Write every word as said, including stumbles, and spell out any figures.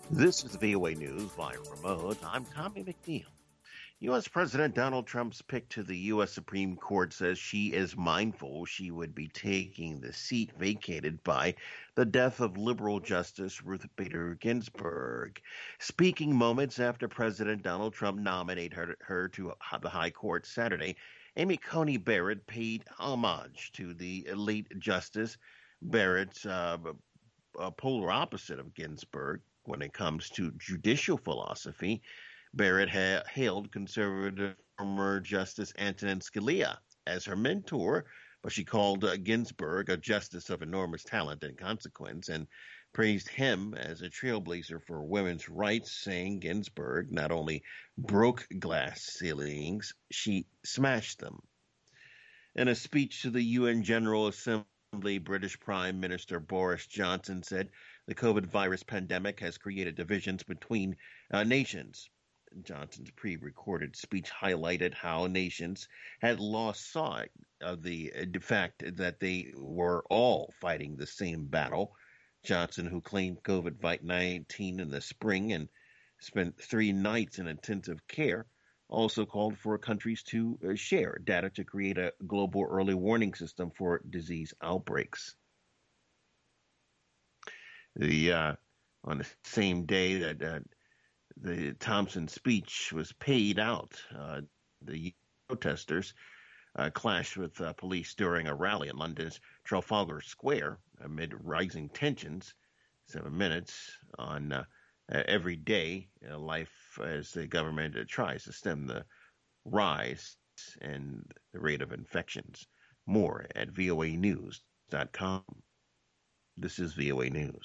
This is V O A News via remote. I'm Tommy McNeil. U S. President Donald Trump's pick to the U S. Supreme Court says she is mindful she would be taking the seat vacated by the death of liberal Justice Ruth Bader Ginsburg. Speaking moments after President Donald Trump nominated her, her to the High Court Saturday, Amy Coney Barrett paid homage to the late Justice. Barrett's uh, a polar opposite of Ginsburg when it comes to judicial philosophy. Barrett ha- hailed conservative former Justice Antonin Scalia as her mentor, but she called uh, Ginsburg a justice of enormous talent and consequence and praised him as a trailblazer for women's rights, saying Ginsburg not only broke glass ceilings, she smashed them. In a speech to the U N General Assembly, British Prime Minister Boris Johnson said the COVID virus pandemic has created divisions between uh, nations. Johnson's pre recorded speech highlighted how nations had lost sight of the uh, fact that they were all fighting the same battle. Johnson, who claimed COVID nineteen in the spring and spent three nights in intensive care, also called for countries to uh, share data to create a global early warning system for disease outbreaks. The uh, on the same day that uh, the Thompson speech was paid out, uh, the protesters uh, clashed with uh, police during a rally in London's Trafalgar Square amid rising tensions. Seven minutes on uh, every day uh, life as the government uh, tries to stem the rise in the rate of infections. More at voa news dot com. This is V O A News.